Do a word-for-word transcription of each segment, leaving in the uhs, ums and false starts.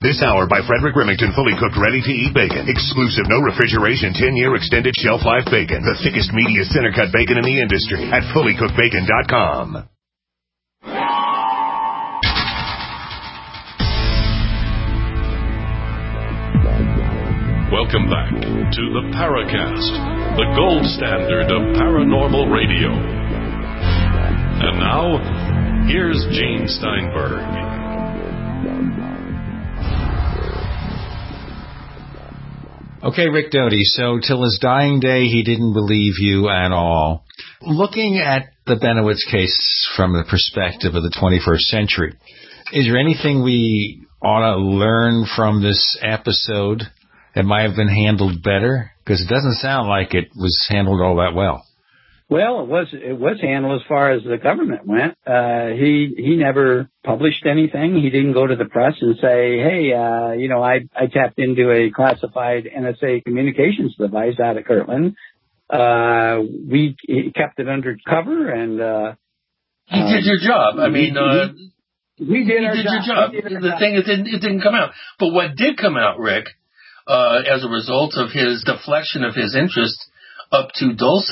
This hour by Frederick Remington, fully cooked, ready-to-eat bacon. Exclusive, no refrigeration, ten-year extended shelf life bacon. The thickest, meatiest, center-cut bacon in the industry at fully cooked bacon dot com. Welcome back to the Paracast, the gold standard of paranormal radio. And now, here's Gene Steinberg. Okay, Rick Doty, so till his dying day, he didn't believe you at all. Looking at the Benowitz case from the perspective of the twenty-first century, is there anything we ought to learn from this episode that might have been handled better? Because it doesn't sound like it was handled all that well. Well, it was it was handled as far as the government went. Uh, he he never published anything. He didn't go to the press and say, hey, uh, you know, I, I tapped into a classified N S A communications device out of Kirtland. Uh, we he kept it under cover, and uh, he did your job. I mean, uh, we did, he our did job. your job. Did the job. thing is, it, it didn't come out. But what did come out, Rick, uh, as a result of his deflection of his interest up to Dulce,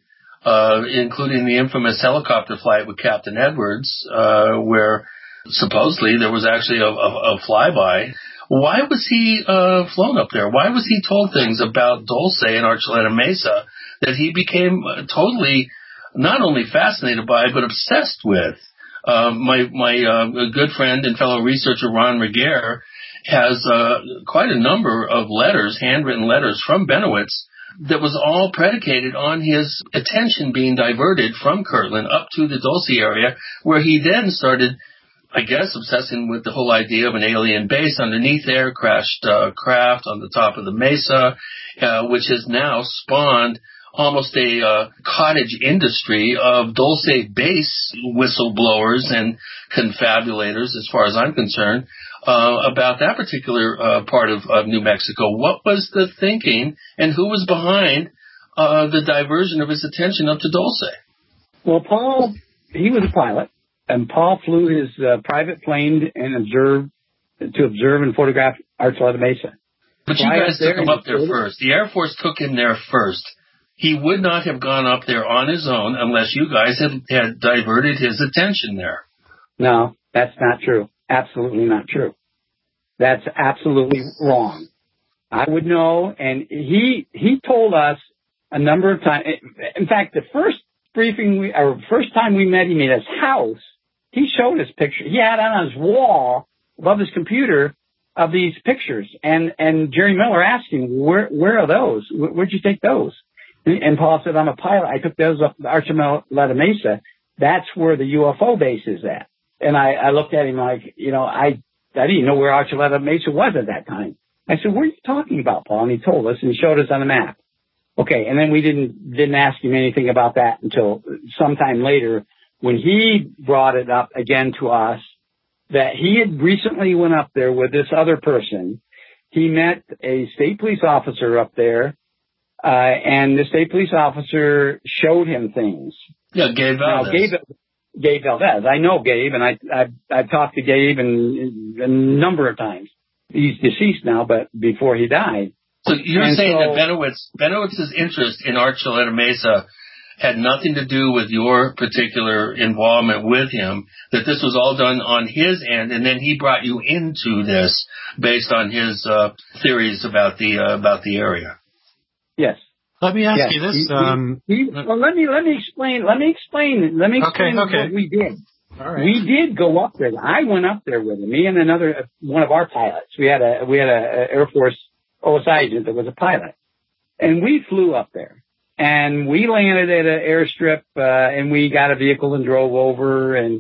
uh, including the infamous helicopter flight with Captain Edwards, uh, where supposedly there was actually a, a, a flyby. Why was he uh, flown up there? Why was he told things about Dulce and Archuleta Mesa that he became uh, totally not only fascinated by, but obsessed with? Uh, my my uh, good friend and fellow researcher Ron Regier has uh, quite a number of letters, handwritten letters from Benowitz that was all predicated on his attention being diverted from Kirtland up to the Dulce area, where he then started, I guess, obsessing with the whole idea of an alien base underneath there, crashed uh, craft on the top of the mesa, uh, which has now spawned almost a uh, cottage industry of Dulce base whistleblowers and confabulators, as far as I'm concerned, uh, about that particular uh, part of, of New Mexico. What was the thinking, and who was behind uh, the diversion of his attention up to Dulce? Well, Paul, he was a pilot, and Paul flew his uh, private plane and observed to observe and photograph Archuleta Mesa. But you guys took him up there first. The Air Force took him there first. He would not have gone up there on his own unless you guys had, had diverted his attention there. No, that's not true. Absolutely not true. That's absolutely wrong. I would know, and he he told us a number of times. In fact, the first briefing, we, or first time we met him at his house, he showed us pictures. He had on his wall above his computer of these pictures, and and Jerry Miller asked him, "Where where are those? Where'd you take those?" And Paul said, "I'm a pilot. I took those up Archuleta Mesa. That's where the U F O base is at." And I, I looked at him like, you know, I, I didn't know where Archuleta Mesa was at that time. I said, "What are you talking about, Paul?" And he told us, and he showed us on the map. Okay, and then we didn't didn't ask him anything about that until sometime later when he brought it up again to us that he had recently went up there with this other person. He met a state police officer up there. Uh, and the state police officer showed him things. Yeah, Gabe Valdez. Now, Gabe, Gabe Valdez. I know Gabe, and I, I, I've talked to Gabe and, a number of times. He's deceased now, but before he died. So you're and saying so, that Benowitz, Benowitz's interest in Archuleta Mesa had nothing to do with your particular involvement with him, that this was all done on his end, and then he brought you into this based on his uh, theories about the uh, about the area. Yes. Let me ask yes. you this. He, um, he, he, well, let me let me explain. Let me explain. Let me explain okay, okay. what we did. All right. We did go up there. I went up there with him. Me and another one of our pilots. We had a we had a Air Force O S I agent that was a pilot, and we flew up there. And we landed at an airstrip, uh, and we got a vehicle and drove over, and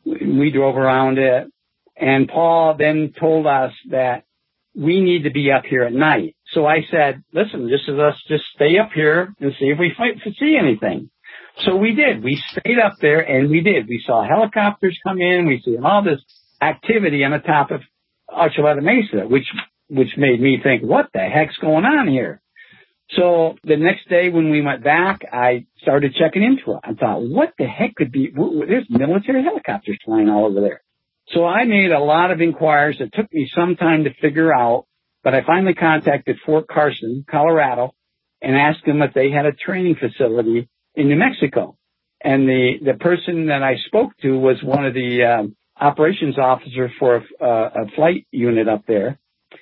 we drove around it. And Paul then told us that we need to be up here at night. So I said, listen, this is us, just stay up here and see if we fight to see anything. So we did. We stayed up there, and we did. We saw helicopters come in. We saw all this activity on the top of Archuleta Mesa, which which made me think, what the heck's going on here? So the next day when we went back, I started checking into it. I thought, what the heck could be? There's military helicopters flying all over there. So I made a lot of inquiries. It took me some time to figure out, but I finally contacted Fort Carson, Colorado, and asked them if they had a training facility in New Mexico. And the, the person that I spoke to was one of the um, operations officers for a, a flight unit up there.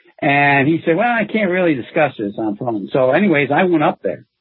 And he said, well, I can't really discuss this on phone. So anyways, I went up there.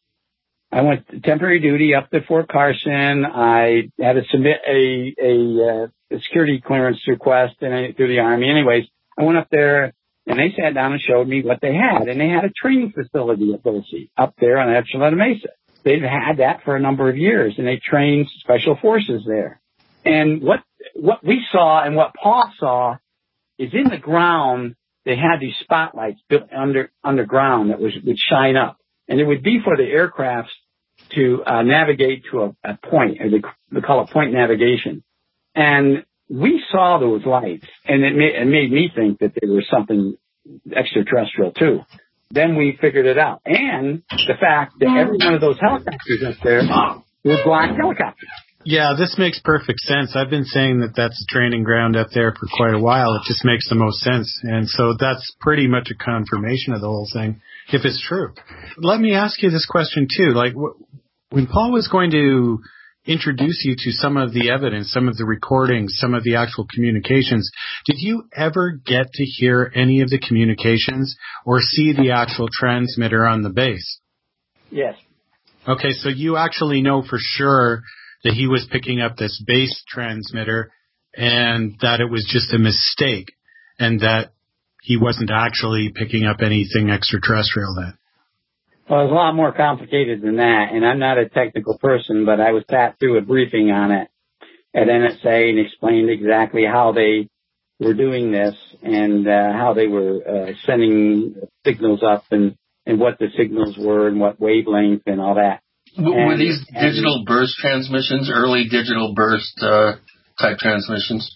I went to temporary duty up to Fort Carson. I had to submit a, a, a security clearance request and I, through the Army. Anyways, I went up there and they sat down and showed me what they had. And they had a training facility at Dulce up there on Echelon Mesa. They've had that for a number of years and they trained special forces there. And what, what we saw and what Paul saw is in the ground, they had these spotlights built under, underground that was, would shine up. And it would be for the aircrafts to uh, navigate to a, a point, or they, they call it point navigation. And we saw those lights, and it made, it made me think that there was something extraterrestrial too. Then we figured it out. And the fact that every one of those helicopters up there were black helicopters. Yeah, this makes perfect sense. I've been saying that that's a training ground up there for quite a while. It just makes the most sense. And so that's pretty much a confirmation of the whole thing, if it's true. Let me ask you this question, too. Like, wh- when Paul was going to introduce you to some of the evidence, some of the recordings, some of the actual communications, did you ever get to hear any of the communications or see the actual transmitter on the base? Yes. Okay, so you actually know for sure that he was picking up this base transmitter and that it was just a mistake and that he wasn't actually picking up anything extraterrestrial then. Well, it's a lot more complicated than that, and I'm not a technical person, but I was sat through a briefing on it at N S A and explained exactly how they were doing this and uh, how they were uh, sending signals up and, and what the signals were and what wavelength and all that. Were And, these digital and, burst transmissions, early digital burst uh, type transmissions?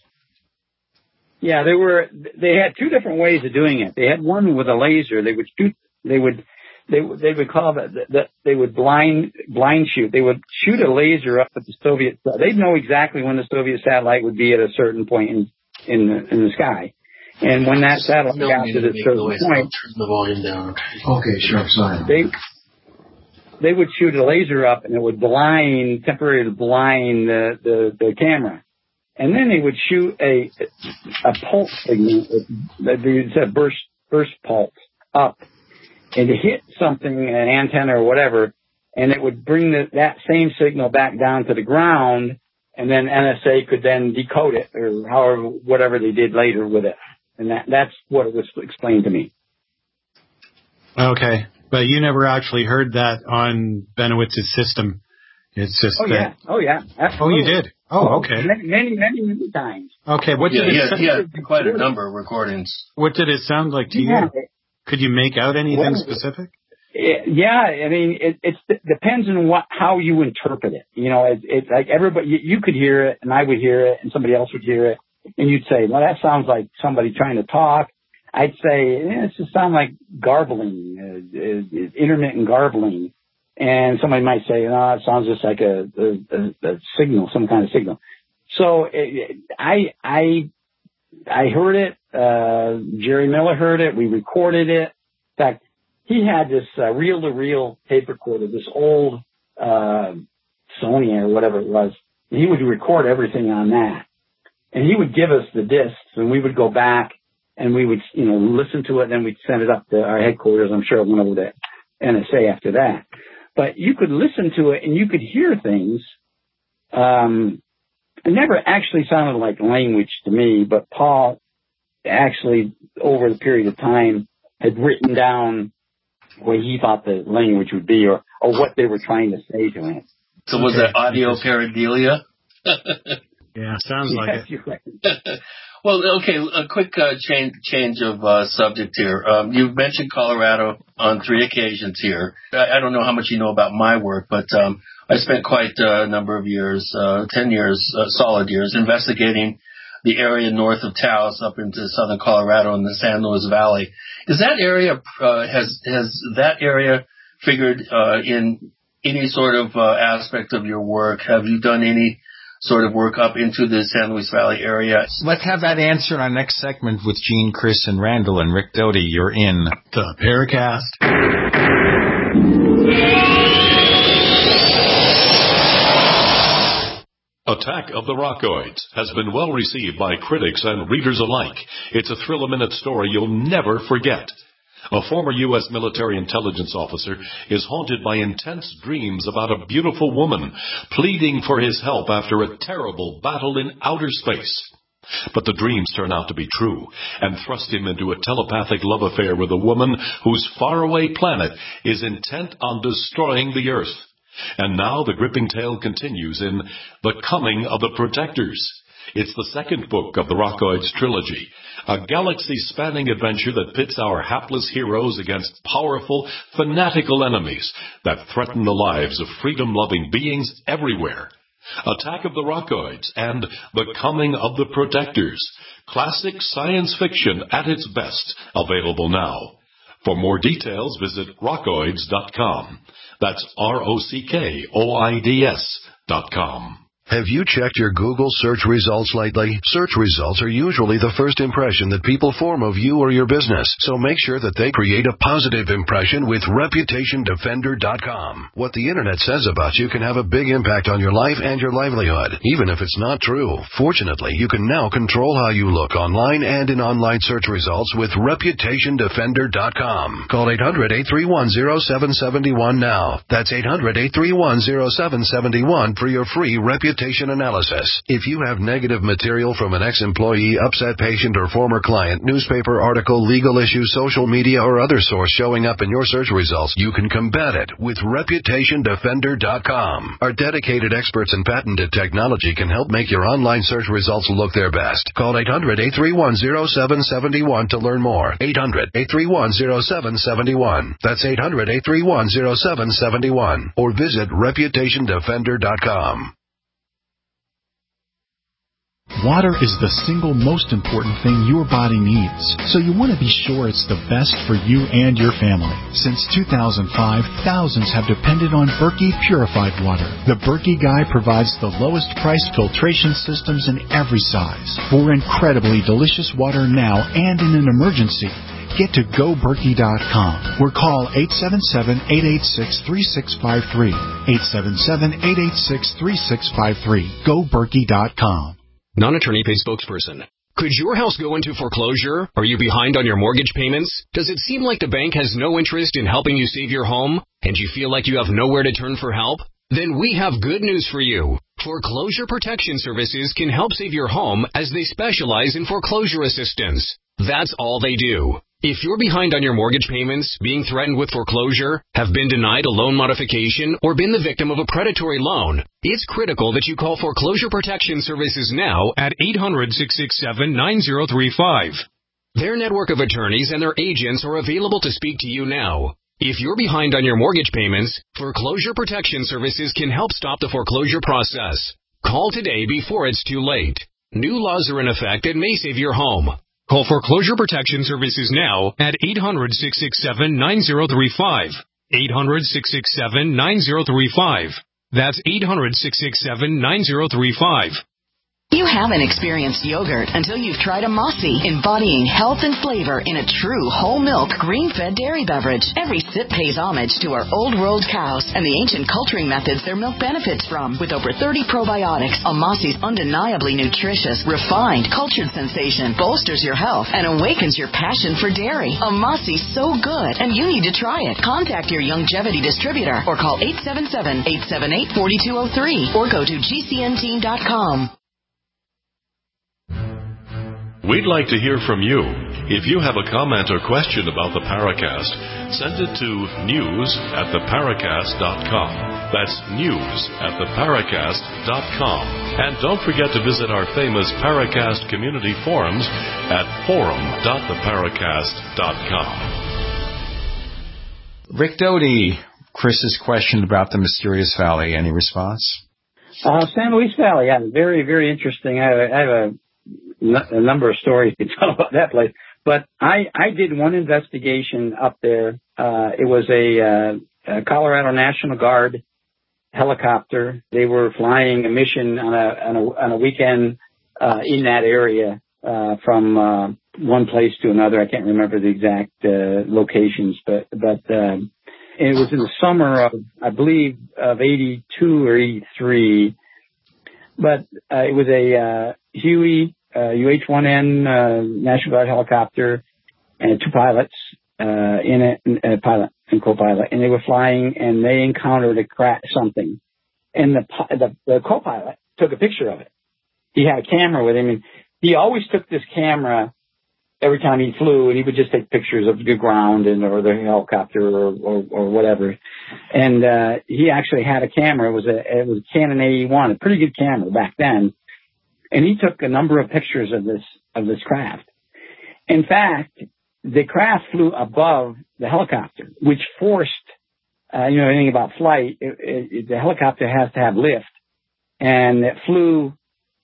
Yeah, they were. They had two different ways of doing it. They had one with a laser. They would shoot. They would. They they would call that. That they would blind blind shoot. They would shoot a laser up at the Soviet. They'd know exactly when the Soviet satellite would be at a certain point in in the, in the sky. And when that satellite got to the certain point, turn the volume down. Okay, sure. Sorry. They. They would shoot a laser up and it would blind, temporarily blind the, the, the camera. And then they would shoot a, a pulse signal, they said burst, burst pulse up and to hit something, an antenna or whatever, and it would bring the, that same signal back down to the ground and then N S A could then decode it or however, whatever they did later with it. And that, that's what it was explained to me. Okay. But you never actually heard that on Benowitz's system. It's just oh that. yeah, oh yeah, absolutely. Oh, you did. Oh, okay. Many, many, many, many times. Okay, what yeah, did yeah, it? He had, he had quite a number of recordings. What did it sound like to yeah. you? Could you make out anything well, specific? It, yeah, I mean, it it's, it depends on what how you interpret it. You know, it, it's like everybody. You, you could hear it, and I would hear it, and somebody else would hear it, and you'd say, "Well, that sounds like somebody trying to talk." I'd say, eh, it just sounds like garbling, uh, uh, intermittent garbling. And somebody might say, no, it sounds just like a, a, a signal, some kind of signal. So it, I, I, I heard it. Uh, Jerry Miller heard it. We recorded it. In fact, he had this uh, reel-to-reel tape recorder, this old uh, Sony or whatever it was. And he would record everything on that. And he would give us the discs, and we would go back. And we would, you know, listen to it, and then we'd send it up to our headquarters. I'm sure it went over to N S A after that. But you could listen to it, and you could hear things. Um, it never actually sounded like language to me, but Paul actually, over the period of time, had written down what he thought the language would be or, or what they were trying to say to him. So was okay. that audio pareidolia? Yeah, sounds like yes, it. Well, okay, a quick uh, change change of uh, subject here. Um, you've mentioned Colorado on three occasions here. I, I don't know how much you know about my work, but um, I spent quite a number of years, uh, ten years, uh, solid years, investigating the area north of Taos up into southern Colorado in the San Luis Valley. Is that area uh, has has that area figured uh, in any sort of uh, aspect of your work? Have you done any sort of work up into the San Luis Valley area. Let's have that answer in our next segment with Gene, Chris, and Randall. And Rick Doty, you're in the Paracast. Attack of the Rockoids has been well received by critics and readers alike. It's a thrill-a-minute story you'll never forget. A former U S military intelligence officer is haunted by intense dreams about a beautiful woman pleading for his help after a terrible battle in outer space. But the dreams turn out to be true and thrust him into a telepathic love affair with a woman whose faraway planet is intent on destroying the Earth. And now the gripping tale continues in The Coming of the Protectors. It's the second book of the Rockoids trilogy, a galaxy-spanning adventure that pits our hapless heroes against powerful, fanatical enemies that threaten the lives of freedom-loving beings everywhere. Attack of the Rockoids and The Coming of the Protectors. Classic science fiction at its best, available now. For more details, visit rockoids dot com. That's R O C K O I D S dot com. Have you checked your Google search results lately? Search results are usually the first impression that people form of you or your business, so make sure that they create a positive impression with reputation defender dot com. What the Internet says about you can have a big impact on your life and your livelihood, even if it's not true. Fortunately, you can now control how you look online and in online search results with reputation defender dot com. Call eight hundred, eight three one, zero seven seven one now. That's eight hundred, eight three one, zero seven seven one for your free reputation analysis. If you have negative material from an ex-employee, upset patient, or former client, newspaper article, legal issue, social media, or other source showing up in your search results, you can combat it with reputation defender dot com. Our dedicated experts in patented technology can help make your online search results look their best. Call eight hundred, eight three one, zero seven seven one to learn more. eight hundred, eight three one, zero seven seven one. That's eight hundred, eight three one, zero seven seven one. Or visit reputation defender dot com. Water is the single most important thing your body needs, so you want to be sure it's the best for you and your family. Since two thousand five, thousands have depended on Berkey purified water. The Berkey Guy provides the lowest priced filtration systems in every size for incredibly delicious water now and in an emergency. Get to go berkey dot com or call eight seven seven, eight eight six, three six five three. eight seven seven, eight eight six, three six five three. go berkey dot com. Non-attorney paid spokesperson. Could your house go into foreclosure? Are you behind on your mortgage payments? Does it seem like the bank has no interest in helping you save your home, and you feel like you have nowhere to turn for help? Then we have good news for you. Foreclosure Protection Services can help save your home as they specialize in foreclosure assistance. That's all they do. If you're behind on your mortgage payments, being threatened with foreclosure, have been denied a loan modification, or been the victim of a predatory loan, it's critical that you call Foreclosure Protection Services now at eight hundred, six six seven, nine zero three five. Their network of attorneys and their agents are available to speak to you now. If you're behind on your mortgage payments, Foreclosure Protection Services can help stop the foreclosure process. Call today before it's too late. New laws are in effect that may save your home. Call Foreclosure Protection Services now at eight hundred, six six seven, nine zero three five. eight hundred, six six seven, nine zero three five. That's eight hundred, six six seven, nine zero three five. You haven't experienced yogurt until you've tried a Mossy, embodying health and flavor in a true whole milk, grain-fed dairy beverage. Every sip pays homage to our old world cows and the ancient culturing methods their milk benefits from. With over thirty probiotics, a Mossy's undeniably nutritious, refined, cultured sensation bolsters your health and awakens your passion for dairy. A Mossy's so good, and you need to try it. Contact your Youngevity distributor or call eight seven seven, eight seven eight, four two zero three or go to G C N team dot com. We'd like to hear from you. If you have a comment or question about the Paracast, send it to news at the paracast dot com. That's news at the paracast dot com. And don't forget to visit our famous Paracast community forums at forum dot the paracast dot com. Rick Doty, Chris's question about the Mysterious Valley. Any response? Uh, San Luis Valley, yeah, very, very interesting. I have a, I have a a number of stories to tell about that place. But I, I did one investigation up there. Uh, it was a, uh, a Colorado National Guard helicopter. They were flying a mission on a on a, on a weekend uh, in that area uh, from uh, one place to another. I can't remember the exact uh, locations, but but uh, it was in the summer of, I believe, of eighty-two or eighty-three. But uh, it was a uh, Huey uh, U H one N uh, National Guard helicopter and two pilots uh, in it, a pilot and co-pilot, and they were flying, and they encountered a crash, something, and the, the the co-pilot took a picture of it. He had a camera with him, and he always took this camera every time he flew, and he would just take pictures of the ground and or the helicopter or or, or whatever. And uh, he actually had a camera. It was a it was a Canon A E one, a pretty good camera back then. And he took a number of pictures of this of this craft. In fact, the craft flew above the helicopter, which forced, uh, you know, anything about flight. It, it, the helicopter has to have lift, and it flew,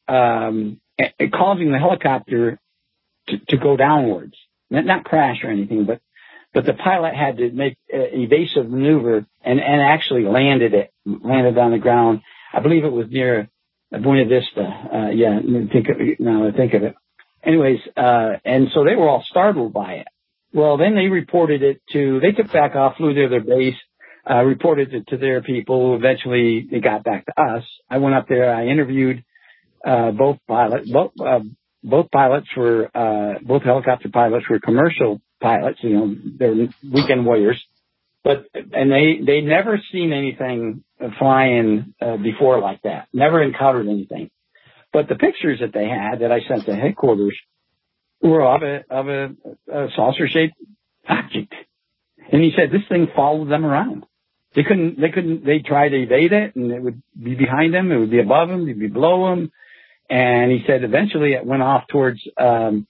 um, it, causing the helicopter To, to go downwards, not, not crash or anything, but but the pilot had to make uh, evasive maneuver and, and actually landed it, landed on the ground. I believe it was near Buena Vista. Uh, yeah, think of, now I think of it. Anyways, uh, and so they were all startled by it. Well, then they reported it to, they took back off, flew to their base, uh, reported it to their people. Eventually, they got back to us. I went up there. I interviewed uh, both pilots, both. Uh, Both pilots were, uh, both helicopter pilots were commercial pilots, you know, they're weekend warriors, but, and they, they never seen anything flying, uh, before like that, never encountered anything. But the pictures that they had that I sent to headquarters were of a, of a, a saucer shaped object. And he said this thing followed them around. They couldn't, they couldn't, they tried to evade it, and it would be behind them, it would be above them, it would be below them. And he said eventually it went off towards um,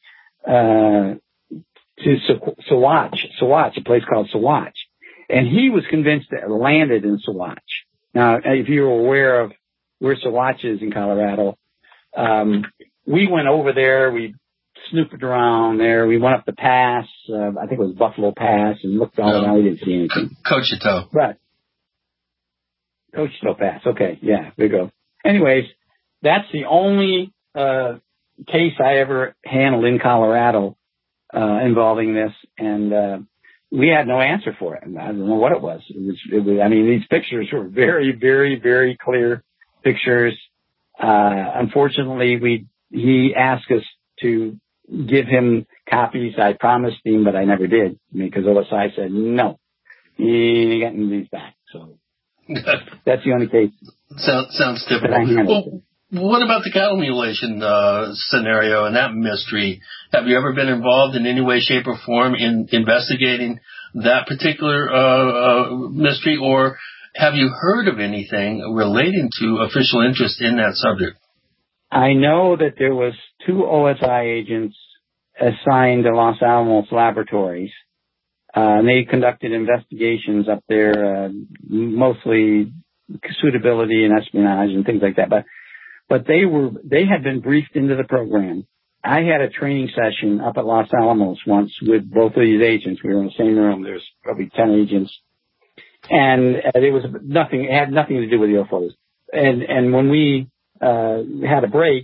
uh, to Saguache, Saguache, a place called Saguache. And he was convinced that it landed in Saguache. Now, if you're aware of where Saguache is in Colorado, um, we went over there. We snooped around there. We went up the pass. Uh, I think it was Buffalo Pass, and looked all around. We didn't see anything. Cochito. Right. Cochito Pass. Okay. Yeah, there you go. Anyways. That's the only uh, case I ever handled in Colorado uh, involving this, and uh, we had no answer for it. I don't know what it was. It was, it was. I mean, these pictures were very, very, very clear pictures. Uh, unfortunately, we he asked us to give him copies. I promised him, but I never did, because O S I said no. He ain't getting these back. So that's the only case. Sounds sounds typical. What about the cattle mutilation uh, scenario and that mystery? Have you ever been involved in any way, shape, or form in investigating that particular uh, uh, mystery, or have you heard of anything relating to official interest in that subject? I know that there was two O S I agents assigned to Los Alamos Laboratories, uh, and they conducted investigations up there, uh, mostly suitability and espionage and things like that. But But they were, they had been briefed into the program. I had a training session up at Los Alamos once with both of these agents. We were in the same room. There's probably ten agents. And uh, it was nothing, it had nothing to do with U F Os. And, and when we, uh, had a break,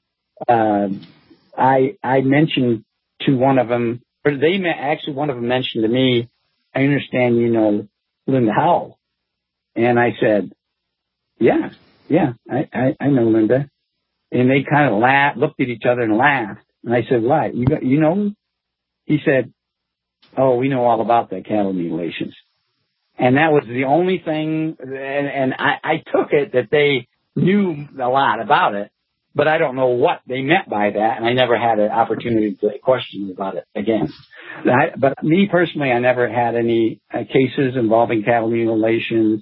uh, I, I mentioned to one of them, or they actually, one of them mentioned to me, I understand you know Linda Howell. And I said, yeah. Yeah, I, I, I know Linda. And they kind of laughed, looked at each other and laughed. And I said, why? You got, you know? He said, oh, we know all about the cattle mutilations. And that was the only thing, and, and I, I took it that they knew a lot about it, but I don't know what they meant by that, and I never had an opportunity to question about it again. I, but me personally, I never had any uh, cases involving cattle mutilations.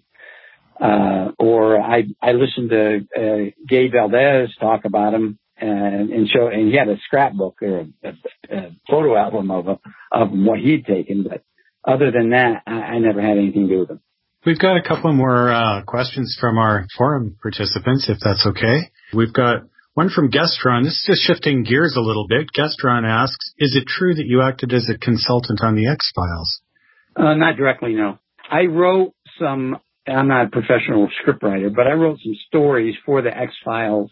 Uh, or I, I listened to, uh, Gabe Valdez talk about him and, and show, and he had a scrapbook or a, a, a photo album of, of what he'd taken. But other than that, I, I never had anything to do with him. We've got a couple more, uh, questions from our forum participants, if that's okay. We've got one from Gestron. This is just shifting gears a little bit. Gestron asks, is it true that you acted as a consultant on the X-Files? Uh, not directly, no. I wrote some I'm not a professional scriptwriter, but I wrote some stories for the X-Files,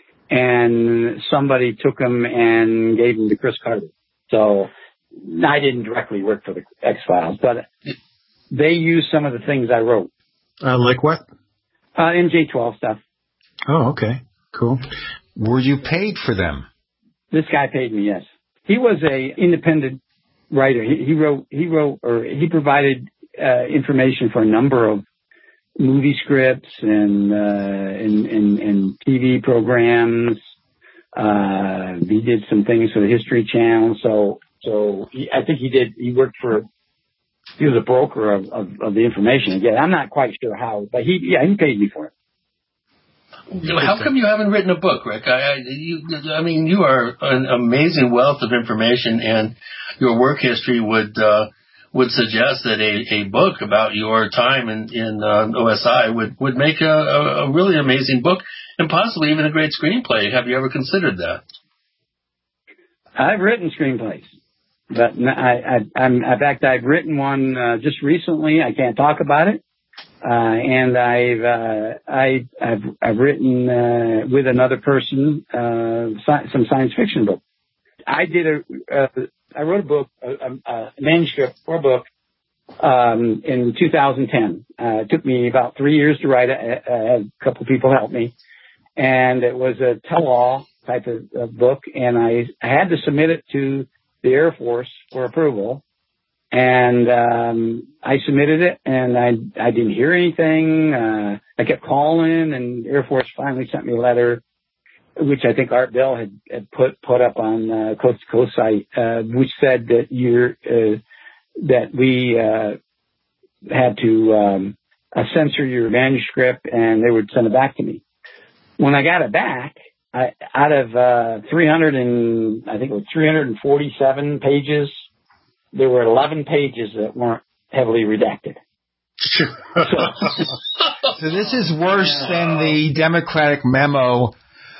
and somebody took them and gave them to Chris Carter. So I didn't directly work for the X-Files, but they used some of the things I wrote. Uh, like what? Uh, M J twelve stuff. Oh, okay. Cool. Were you paid for them? This guy paid me, yes. He was a independent writer. He, he wrote, he wrote, or he provided uh, information for a number of movie scripts and, uh, and, and, and T V programs. Uh, he did some things for the History Channel. So, so he, I think he did, he worked for, he was a broker of, of, of the information. Again, I'm not quite sure how, but he, yeah, he paid me for it. How come you haven't written a book, Rick? I, I, you, I mean, you are an amazing wealth of information, and your work history would uh, would suggest that a, a book about your time in, in uh, O S I would, would make a, a really amazing book, and possibly even a great screenplay. Have you ever considered that? I've written screenplays, but I, I, I'm, in fact, I've written one uh, just recently. I can't talk about it. Uh, and I've, uh, I, I've, I've written, uh, with another person, uh, sci- some science fiction book. I did a, uh, I wrote a book, a, a manuscript for a book, um, in two thousand ten. Uh, it took me about three years to write it. I, I had a couple people help me, and it was a tell-all type of, of book, and I, I had to submit it to the Air Force for approval. And, um, I submitted it, and I, I didn't hear anything. Uh, I kept calling, and Air Force finally sent me a letter, which I think Art Bell had, had put, put up on, uh, Coast to Coast site, uh, which said that you're, uh, that we, uh, had to, um, uh, censor your manuscript, and they would send it back to me. When I got it back, I, out of, uh, three hundred and, I think it was three hundred forty-seven pages, there were eleven pages that weren't heavily redacted. so, so this is worse than the Democratic memo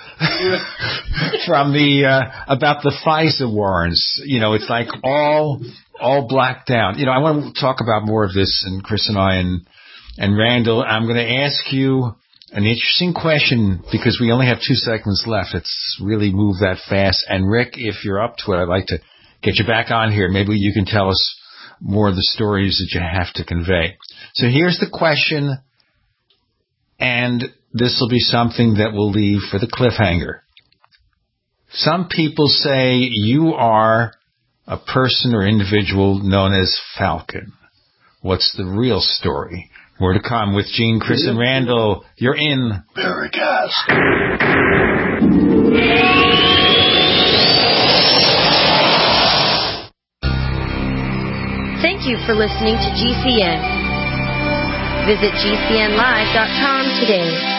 from the uh, about the FISA warrants. You know, it's like all all blacked out. You know, I want to talk about more of this, and Chris and I and and Randall. I'm going to ask you an interesting question because we only have two seconds left. It's really moved that fast. And Rick, if you're up to it, I'd like to get you back on here. Maybe you can tell us more of the stories that you have to convey. So here's the question, and this will be something that we'll leave for the cliffhanger. Some people say you are a person or individual known as Falcon. What's the real story? More to come with Gene, Chris, and Randall. You're in Paracast. Thank you for listening to G C N. Visit G C N live dot com today.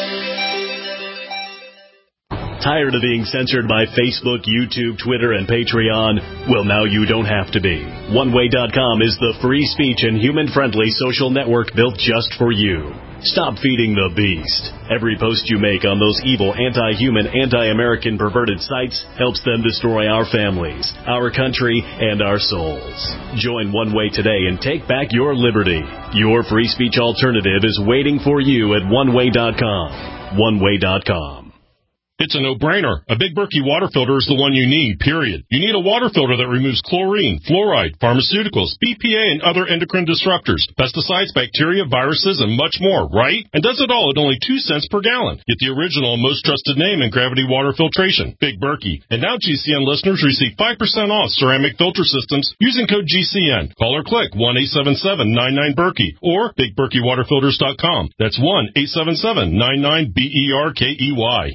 Tired of being censored by Facebook, YouTube, Twitter, and Patreon? Well, now you don't have to be. one way dot com is the free speech and human-friendly social network built just for you. Stop feeding the beast. Every post you make on those evil, anti-human, anti-American perverted sites helps them destroy our families, our country, and our souls. Join One Way today and take back your liberty. Your free speech alternative is waiting for you at one way dot com. one way dot com. It's a no-brainer. A Big Berkey water filter is the one you need, period. You need a water filter that removes chlorine, fluoride, pharmaceuticals, B P A, and other endocrine disruptors, pesticides, bacteria, viruses, and much more, right? And does it all at only two cents per gallon. Get the original and most trusted name in gravity water filtration, Big Berkey. And now G C N listeners receive five percent off ceramic filter systems using code G C N. Call or click one eight seven seven nine nine Berkey or big berkey water filters dot com. That's one eight seven seven nine nine B E R K E Y.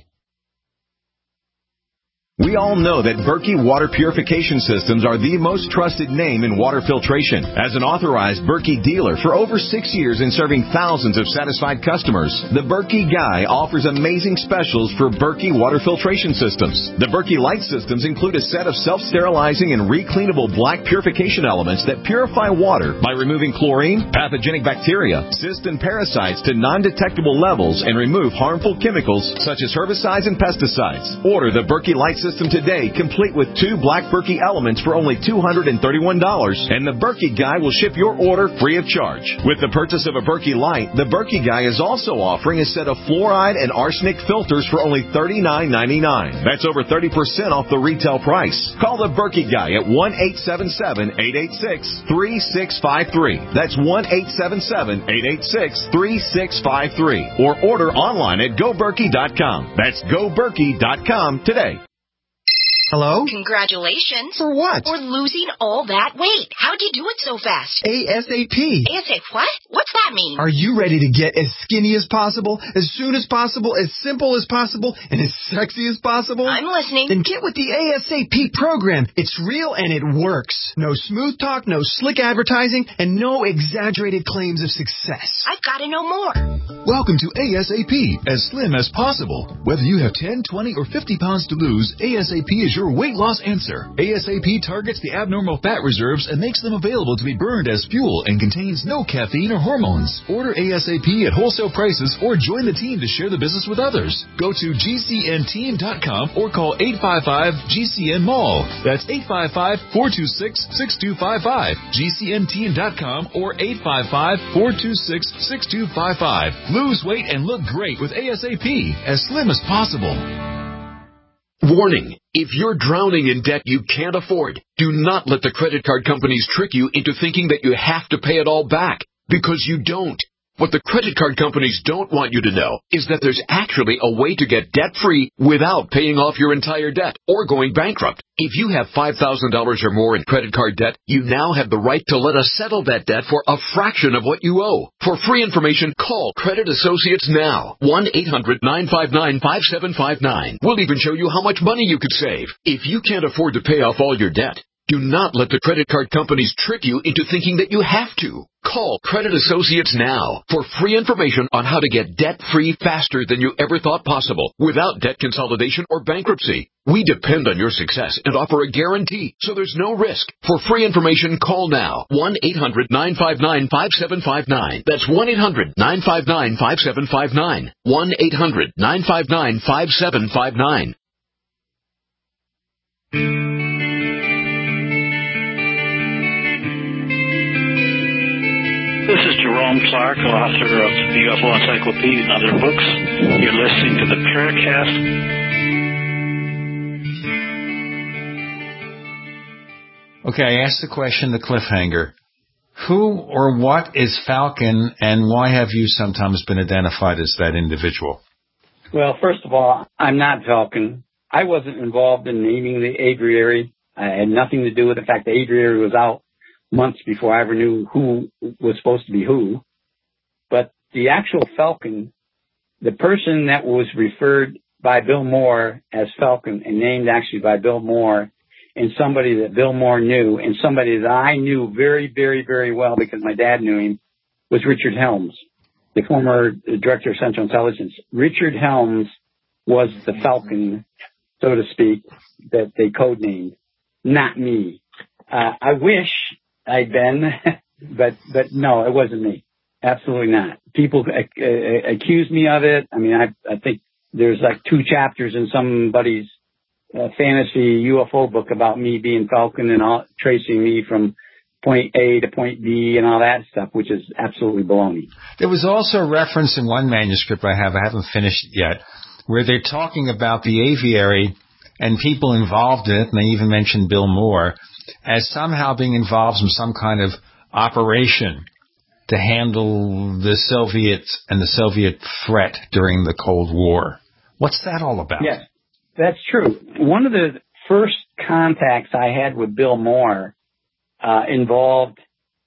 We all know that Berkey Water Purification Systems are the most trusted name in water filtration. As an authorized Berkey dealer for over six years and serving thousands of satisfied customers, the Berkey Guy offers amazing specials for Berkey Water Filtration Systems. The Berkey Light Systems include a set of self-sterilizing and recleanable black purification elements that purify water by removing chlorine, pathogenic bacteria, cysts, and parasites to non-detectable levels and remove harmful chemicals such as herbicides and pesticides. Order the Berkey Light system today, complete with two black Berkey elements for only two hundred thirty-one dollars, and the Berkey Guy will ship your order free of charge. With the purchase of a Berkey Light, the Berkey Guy is also offering a set of fluoride and arsenic filters for only thirty-nine ninety-nine. That's over thirty percent off the retail price. Call the Berkey Guy at one eight seven seven, eight eight six, three six five three. That's one eight seven seven, eight eight six, three six five three. Or order online at go berkey dot com. That's go berkey dot com today. Hello? Congratulations. For what? For losing all that weight. How'd you do it so fast? ASAP. ASAP what? What's that mean? Are you ready to get as skinny as possible, as soon as possible, as simple as possible, and as sexy as possible? I'm listening. Then get with the ASAP program. It's real and it works. No smooth talk, no slick advertising, and no exaggerated claims of success. I've got to know more. Welcome to ASAP, as slim as possible. Whether you have ten, twenty, or fifty pounds to lose, ASAP is your weight loss answer. ASAP targets the abnormal fat reserves and makes them available to be burned as fuel and contains no caffeine or hormones. Order ASAP at wholesale prices or join the team to share the business with others. Go to G C N team dot com or call eight five five G C N Mall. That's eight five five, four two six, six two five five. G C N team dot com or eight five five, four two six, six two five five. Lose weight and look great with ASAP, as slim as possible. Warning. If you're drowning in debt you can't afford, do not let the credit card companies trick you into thinking that you have to pay it all back, because you don't. What the credit card companies don't want you to know is that there's actually a way to get debt-free without paying off your entire debt or going bankrupt. If you have five thousand dollars or more in credit card debt, you now have the right to let us settle that debt for a fraction of what you owe. For free information, call Credit Associates now. one eight hundred, nine five nine, five seven five nine. We'll even show you how much money you could save. If you can't afford to pay off all your debt, do not let the credit card companies trick you into thinking that you have to. Call Credit Associates now for free information on how to get debt-free faster than you ever thought possible without debt consolidation or bankruptcy. We depend on your success and offer a guarantee, so there's no risk. For free information, call now. one eight hundred, nine five nine, five seven five nine. That's one eight hundred, nine five nine, five seven five nine. one eight hundred, nine five nine, five seven five nine. This is Jerome Clark, author of the U F O Encyclopedia and other books. You're listening to the Paracast. Okay, I asked the question, the cliffhanger. Who or what is Falcon, and why have you sometimes been identified as that individual? Well, first of all, I'm not Falcon. I wasn't involved in naming the aviary. I had nothing to do with the fact the aviary was out months before I ever knew who was supposed to be who. But the actual Falcon, the person that was referred by Bill Moore as Falcon and named actually by Bill Moore, and somebody that Bill Moore knew and somebody that I knew very, very, very well because my dad knew him, was Richard Helms, the former director of Central Intelligence. Richard Helms was the Falcon, so to speak, that they codenamed, not me. Uh, I wish I'd been, but but no, it wasn't me. Absolutely not. People uh, uh, accuse me of it. I mean, I I think there's like two chapters in somebody's uh, fantasy U F O book about me being Falcon and all, tracing me from point A to point B and all that stuff, which is absolutely baloney. There was also a reference in one manuscript I have, I haven't finished it yet, where they're talking about the aviary and people involved in it, and they even mentioned Bill Moore, as somehow being involved in some kind of operation to handle the Soviets and the Soviet threat during the Cold War. What's that all about? Yes, that's true. One of the first contacts I had with Bill Moore uh, involved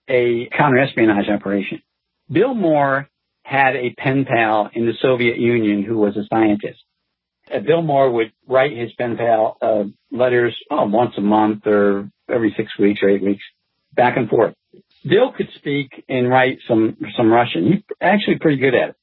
a counterespionage operation. Bill Moore had a pen pal in the Soviet Union who was a scientist. Uh, Bill Moore would write his pen pal uh, letters oh, once a month or every six weeks or eight weeks, back and forth. Bill could speak and write some some Russian. He's actually pretty good at it.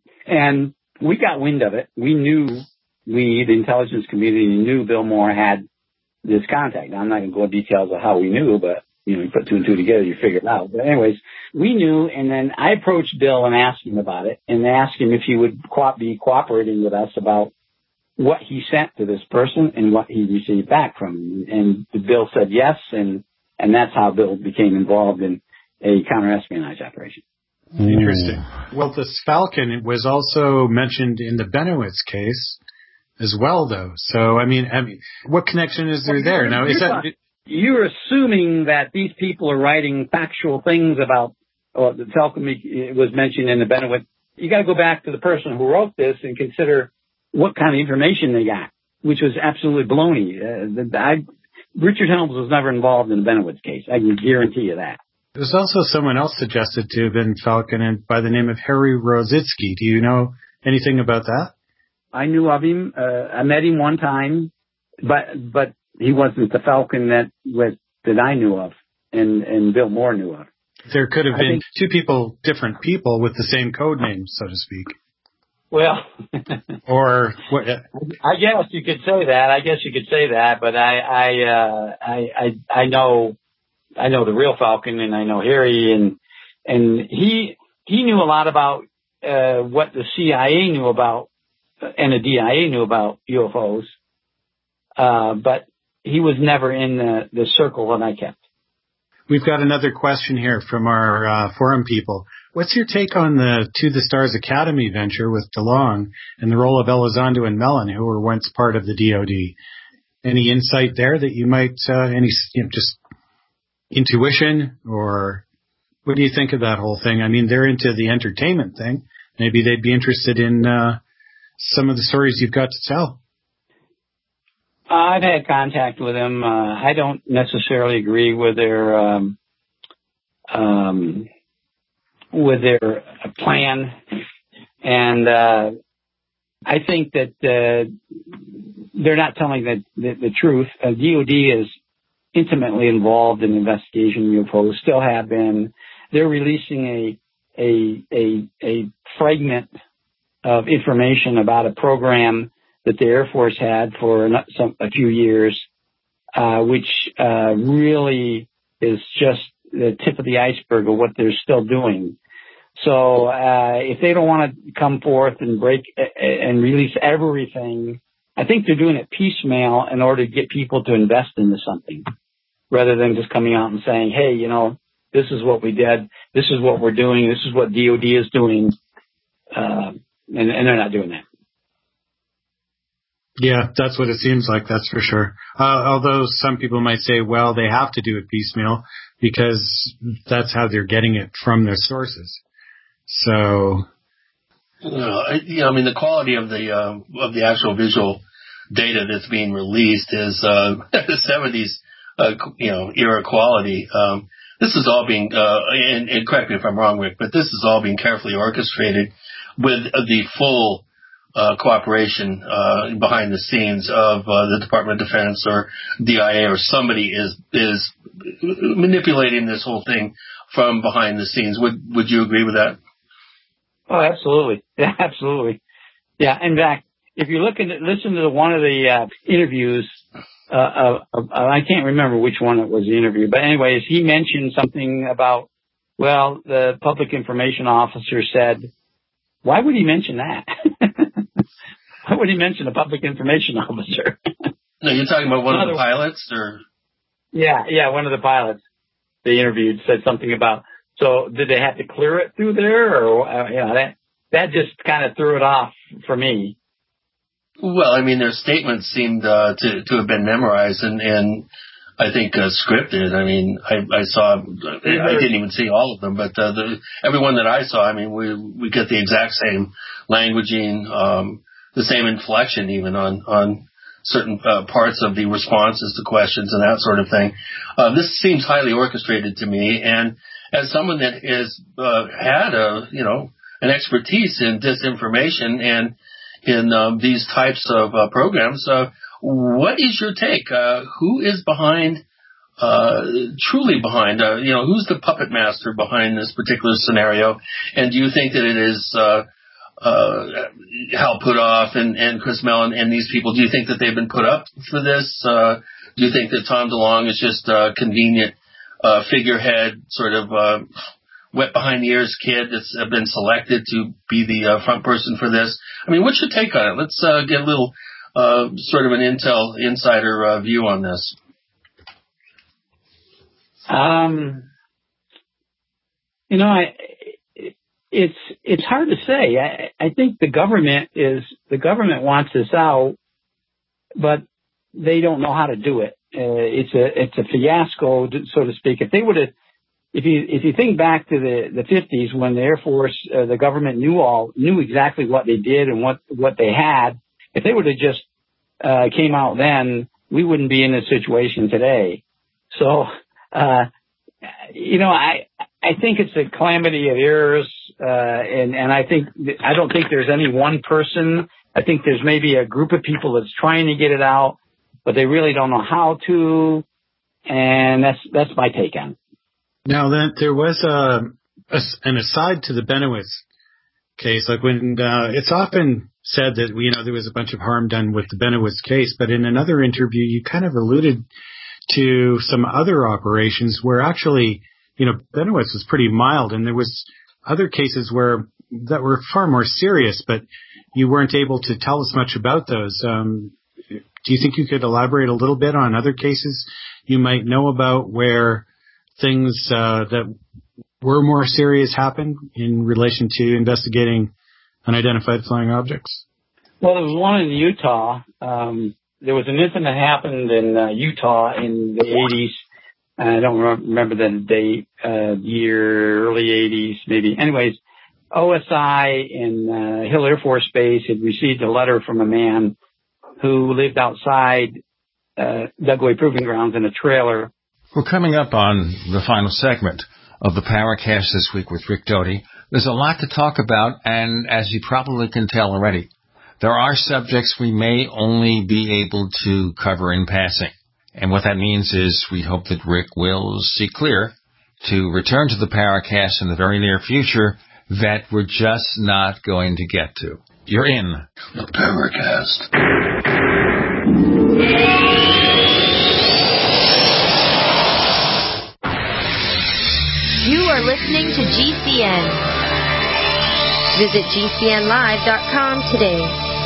And we got wind of it. We knew, we, the intelligence community, knew Bill Moore had this contact. Now, I'm not going to go into details of how we knew, but, you know, you put two and two together, you figure it out. But anyways, we knew, and then I approached Bill and asked him about it and asked him if he would co- be cooperating with us about what he sent to this person and what he received back from him. And Bill said yes, and, and that's how Bill became involved in a counter-espionage operation. Interesting. Well, this Falcon was also mentioned in the Benowitz case as well, though. So, I mean, I mean, what connection is there there? Now, is that... You're assuming that these people are writing factual things about, or the Falcon was mentioned in the Benowitz. You got to go back to the person who wrote this and consider what kind of information they got, which was absolutely baloney. Uh, I, Richard Helms was never involved in the Benowitz case. I can guarantee you that. There's also someone else suggested to have been Falcon and by the name of Harry Rositsky. Do you know anything about that? I knew of him. Uh, I met him one time, but but he wasn't the Falcon that that, that I knew of and, and Bill Moore knew of. There could have I been think, two people, different people with the same code name, so to speak. Well, or what? I guess you could say that. I guess you could say that, but I I uh, I, I I know I know the real Falcon, and I know Harry, and and he he knew a lot about uh, what the C I A knew about and the D I A knew about U F Os, uh, but he was never in the, the circle that I kept. We've got another question here from our uh, forum people. What's your take on the To the Stars Academy venture with DeLong and the role of Elizondo and Mellon, who were once part of the D O D? Any insight there that you might, uh, any you know, just intuition, or what do you think of that whole thing? I mean, they're into the entertainment thing. Maybe they'd be interested in uh, some of the stories you've got to tell. I've had contact with them. Uh, I don't necessarily agree with their um, um, with their plan, and uh, I think that uh, they're not telling the, the, the truth. Uh, D O D is intimately involved in the investigation of U F Os, still have been. They're releasing a a a, a fragment of information about a program that the Air Force had for some, a few years, uh, which uh, really is just the tip of the iceberg of what they're still doing. So uh, if they don't want to come forth and break and release everything, I think they're doing it piecemeal in order to get people to invest into something, rather than just coming out and saying, hey, you know, this is what we did, this is what we're doing, this is what D O D is doing, uh, and, and they're not doing that. Yeah, that's what it seems like, that's for sure. Uh, although some people might say, well, they have to do it piecemeal because that's how they're getting it from their sources. So, uh, yeah, I mean, the quality of the uh, of the actual visual data that's being released is uh, seventies, uh, you know, era quality. Um, this is all being, uh, and, and correct me if I'm wrong, Rick, but this is all being carefully orchestrated with the full Uh, cooperation uh, behind the scenes of uh, the Department of Defense or D I A, or somebody is is manipulating this whole thing from behind the scenes. Would would you agree with that? Oh, absolutely, yeah, absolutely, yeah. In fact, if you look at it, listen to one of the uh, interviews, uh, uh, uh, I can't remember which one it was the interview, but anyways, he mentioned something about, well, the public information officer said. Why would he mention that? Why would he mention a public information officer? No, you're talking about one of the pilots, or? Yeah, yeah, one of the pilots they interviewed said something about. So did they have to clear it through there, or uh, you know, that that just kind of threw it off for me. Well, I mean, their statements seemed uh, to to have been memorized and and I think uh, scripted. I mean, I, I saw. I didn't even see all of them, but uh, the everyone that I saw. I mean, we we get the exact same languaging. Um, the same inflection even on, on certain uh, parts of the responses to questions and that sort of thing. Uh, this seems highly orchestrated to me. And as someone that has uh, had a, you know, an expertise in disinformation and in um, these types of uh, programs, uh, what is your take? Uh, who is behind, uh, truly behind, uh, you know, who's the puppet master behind this particular scenario? And do you think that it is, uh, Uh, Hal Puthoff and, and Chris Mellon and these people, do you think that they've been put up for this? Uh, do you think that Tom DeLonge is just a convenient uh, figurehead, sort of uh, wet behind the ears kid that's been selected to be the uh, front person for this? I mean, what's your take on it? Let's uh, get a little uh, sort of an intel insider uh, view on this? Um, you know, I, it's it's hard to say. I, I think the government is the government wants this out, but they don't know how to do it. Uh, it's a it's a fiasco, so to speak. If they would have, if you if you think back to the the fifties when the Air Force, uh, the government knew all knew exactly what they did and what what they had. If they would have just uh, came out then, we wouldn't be in this situation today. So, uh, you know, I I think it's a calamity of errors, uh, and and I think I don't think there's any one person. I think there's maybe a group of people that's trying to get it out, but they really don't know how to, and that's that's my take on it. Now, then, there was a, a, an aside to the Benowitz case. Like when uh, it's often said that, you know, there was a bunch of harm done with the Benowitz case, but in another interview, you kind of alluded to some other operations where actually, you know, Benowitz was pretty mild, and there was other cases where that were far more serious, but you weren't able to tell us much about those. Um, do you think you could elaborate a little bit on other cases you might know about where things uh, that were more serious happened in relation to investigating unidentified flying objects? Well, there was one in Utah. Um, there was an incident that happened in uh, Utah in the eighties. I don't remember the date, uh, year, early eighties, maybe. Anyways, O S I in uh, Hill Air Force Base had received a letter from a man who lived outside uh, Dugway Proving Grounds in a trailer. We're coming up on the final segment of the Paracast this week with Rick Doty. There's a lot to talk about, and as you probably can tell already, there are subjects we may only be able to cover in passing. And what that means is we hope that Rick will see clear to return to the Paracast in the very near future that we're just not going to get to. You're in the Paracast. You are listening to G C N. Visit G C N live dot com today.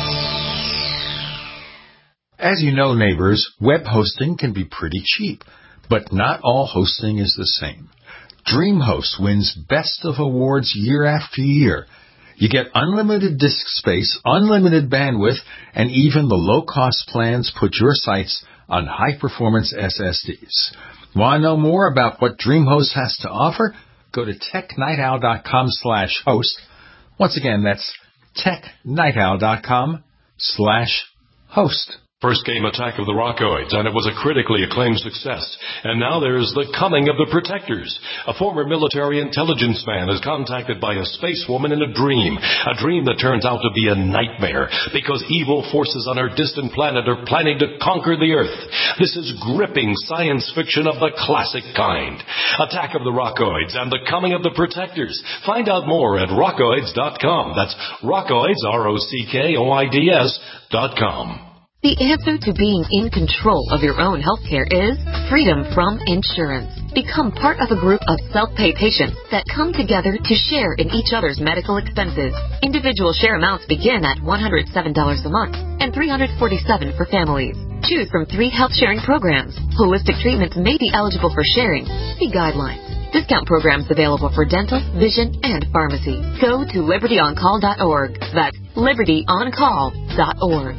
As you know, neighbors, web hosting can be pretty cheap, but not all hosting is the same. DreamHost wins Best of Awards year after year. You get unlimited disk space, unlimited bandwidth, and even the low-cost plans put your sites on high-performance S S Ds. Want to know more about what DreamHost has to offer? Go to tech night owl dot com slash host. Once again, that's tech night owl dot com slash host. First came Attack of the Rockoids, and it was a critically acclaimed success. And now there's The Coming of the Protectors. A former military intelligence man is contacted by a space woman in a dream, a dream that turns out to be a nightmare, because evil forces on her distant planet are planning to conquer the Earth. This is gripping science fiction of the classic kind. Attack of the Rockoids and The Coming of the Protectors. Find out more at rockoids dot com. That's Rockoids, R O C K O I D S dot com. The answer to being in control of your own healthcare is freedom from insurance. Become part of a group of self-pay patients that come together to share in each other's medical expenses. Individual share amounts begin at one hundred seven dollars a month and three hundred forty-seven dollars for families. Choose from three health sharing programs. Holistic treatments may be eligible for sharing. See guidelines. Discount programs available for dental, vision, and pharmacy. Go to liberty on call dot org. That's liberty on call dot org.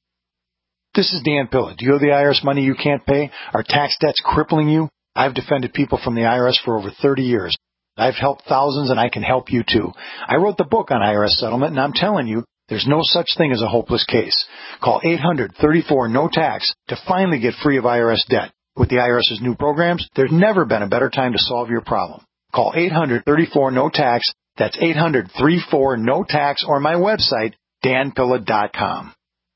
This is Dan Pilla. Do you owe the I R S money you can't pay? Are tax debts crippling you? I've defended people from the I R S for over thirty years. I've helped thousands, and I can help you too. I wrote the book on I R S settlement, and I'm telling you, there's no such thing as a hopeless case. Call eight hundred thirty-four no tax to finally get free of I R S debt. With the IRS's new programs, there's never been a better time to solve your problem. Call eight hundred thirty-four no tax. That's eight hundred thirty-four no tax, or my website, dan pilla dot com.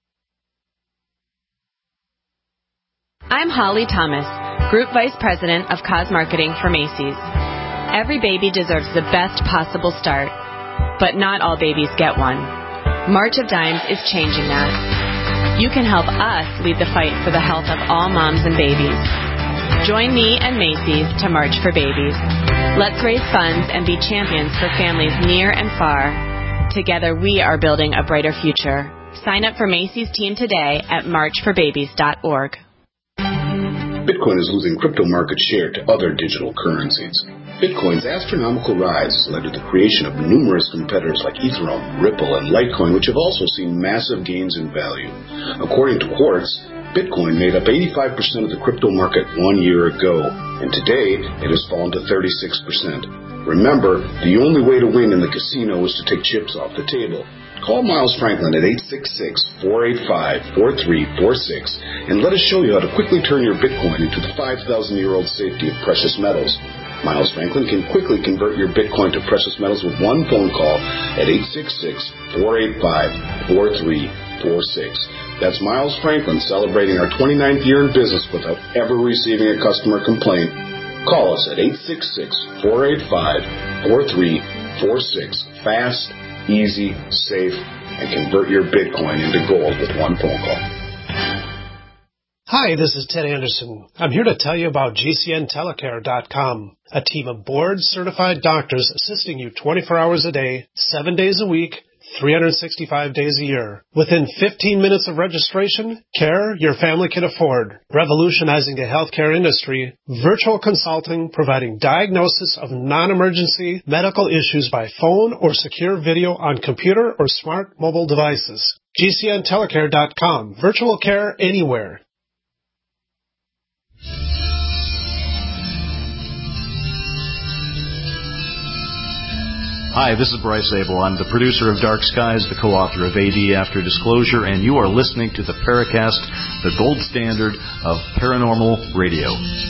I'm Holly Thomas, Group Vice President of Cause Marketing for Macy's. Every baby deserves the best possible start, but not all babies get one. March of Dimes is changing that. You can help us lead the fight for the health of all moms and babies. Join me and Macy's to March for Babies. Let's raise funds and be champions for families near and far. Together we are building a brighter future. Sign up for Macy's team today at march for babies dot org. Bitcoin is losing crypto market share to other digital currencies. Bitcoin's astronomical rise has led to the creation of numerous competitors like Ethereum, Ripple, and Litecoin, which have also seen massive gains in value. According to Quartz, Bitcoin made up eighty-five percent of the crypto market one year ago, and today it has fallen to thirty-six percent. Remember, the only way to win in the casino is to take chips off the table. Call Miles Franklin at eight six six, four eight five, four three four six and let us show you how to quickly turn your Bitcoin into the five thousand year old safety of precious metals. Miles Franklin can quickly convert your Bitcoin to precious metals with one phone call at eight six six, four eight five, four three four six. That's Miles Franklin celebrating our twenty-ninth year in business without ever receiving a customer complaint. Call us at eight six six, four eight five, four three four six. Fast, easy, safe, and convert your Bitcoin into gold with one phone call. Hi, this is Ted Anderson. I'm here to tell you about G C N telecare dot com, a team of board-certified doctors assisting you twenty-four hours a day, seven days a week, three hundred sixty-five days a year. Within fifteen minutes of registration, care your family can afford. Revolutionizing the healthcare industry, virtual consulting providing diagnosis of non-emergency medical issues by phone or secure video on computer or smart mobile devices. G C N telecare dot com. Virtual care anywhere. Hi, this is Bryce Abel. I'm the producer of Dark Skies, the co-author of A D After Disclosure, and you are listening to the Paracast, the gold standard of paranormal radio.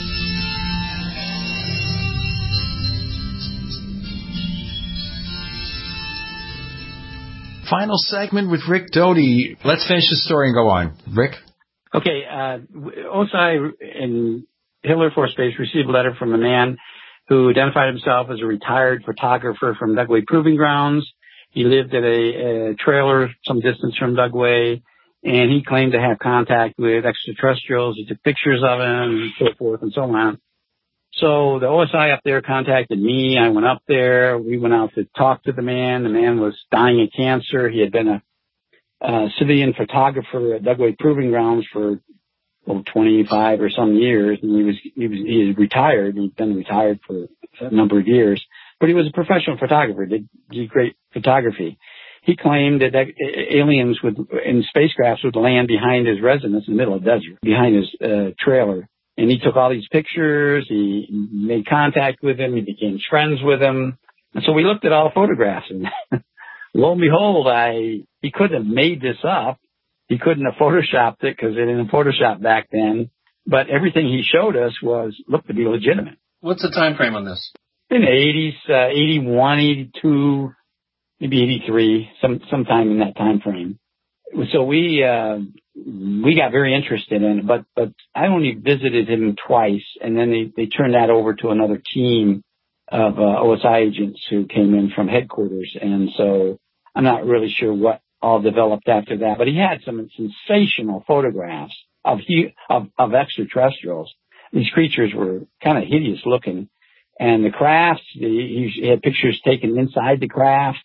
Final segment with Rick Doty. Let's finish the story and go on. Rick? Okay, uh, O S I in Hill Air Force Base received a letter from a man who identified himself as a retired photographer from Dugway Proving Grounds. He lived at a, a trailer some distance from Dugway, and he claimed to have contact with extraterrestrials. He took pictures of them and so forth and so on. So the O S I up there contacted me. I went up there. We went out to talk to the man. The man was dying of cancer. He had been a, a civilian photographer at Dugway Proving Grounds for well, twenty-five or some years, and he was he was he was retired. He'd been retired for a number of years, but he was a professional photographer. Did, did great photography. He claimed that, that aliens would in spacecrafts would land behind his residence in the middle of the desert, behind his uh, trailer. And he took all these pictures. He made contact with him. He became friends with him. And so we looked at all the photographs, and lo and behold, I he couldn't have made this up. He couldn't have photoshopped it because they didn't Photoshop back then. But everything he showed us was looked to be legitimate. What's the time frame on this? In the eighties, uh, eighty-one, eighty-two, maybe eighty-three, some sometime in that time frame. So we uh, we got very interested in it. But but I only visited him twice, and then they they turned that over to another team of uh, O S I agents who came in from headquarters, and so I'm not really sure what all developed after that, but he had some sensational photographs of of, of extraterrestrials. These creatures were kind of hideous looking, and the crafts. The, he had pictures taken inside the craft.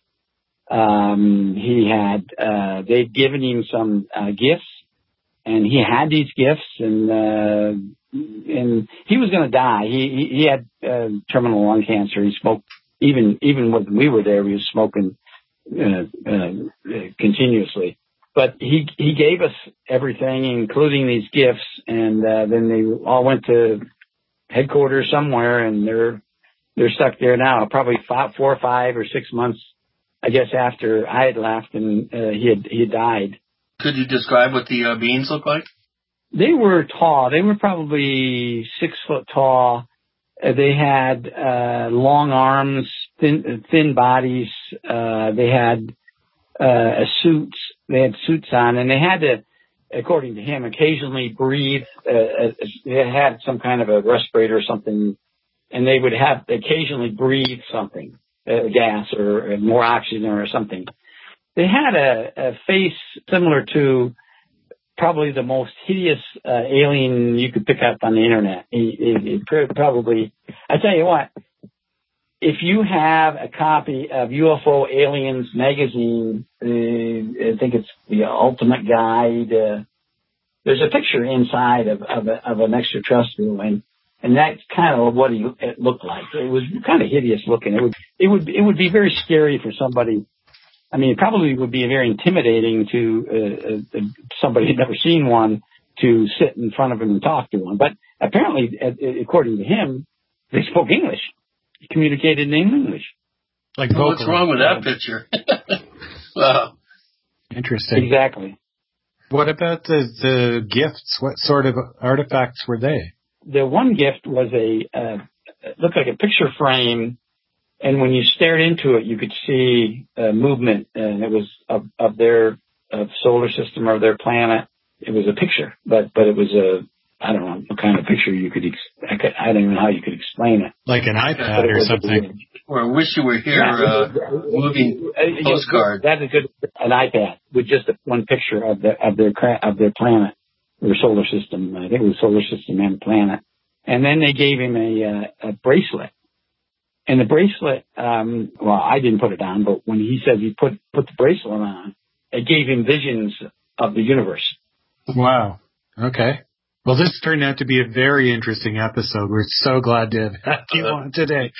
Um, he had uh, they'd given him some uh, gifts, and he had these gifts, and uh, and he was going to die. He he, he had uh, terminal lung cancer. He smoked even even when we were there. He was smoking. Uh, uh, continuously, but he he gave us everything, including these gifts, and uh, then they all went to headquarters somewhere, and they're they're stuck there now. Probably five, four or five or six months, I guess, after I had left, and uh, he had he had died. Could you describe what the uh, beings look like? They were tall. They were probably six foot tall. Uh, they had uh, long arms. Thin, thin bodies. Uh, they had uh, suits. They had suits on, and they had to, according to him, occasionally breathe. Uh, they had some kind of a respirator or something, and they would have occasionally breathe something, uh, gas or more oxygen or something. They had a, a face similar to probably the most hideous uh, alien you could pick up on the internet. He, he, he probably, I tell you what. if you have a copy of U F O Aliens magazine, uh, I think it's the Ultimate Guide. Uh, there's a picture inside of of, a, of an extraterrestrial, and and that's kind of what he it looked like. It was kind of hideous looking. It would it would it would be very scary for somebody. I mean, it probably would be very intimidating to uh, uh, somebody who'd never seen one to sit in front of him and talk to one. But apparently, uh, according to him, they spoke English. He communicated in English. Like, well, what's wrong with that picture? Wow. Interesting. Exactly. What about the, the gifts? What sort of artifacts were they? The one gift was a, uh, looked like a picture frame, and when you stared into it, you could see uh, movement, and it was of, of their of solar system or their planet. It was a picture, but but it was a, I don't know what kind of picture you could, ex- I, could I don't even know how you could explain it. Like an iPad or something. Or I wish you were here, yeah, uh, moving uh, postcard. That's a good, an iPad with just a, one picture of the, of their, of their planet, their solar system. I think it was solar system and planet. And then they gave him a, uh, a bracelet. And the bracelet, um, well, I didn't put it on, but when he said he put, put the bracelet on, it gave him visions of the universe. Wow. Okay. Well, this turned out to be a very interesting episode. We're so glad to have had you uh, on today.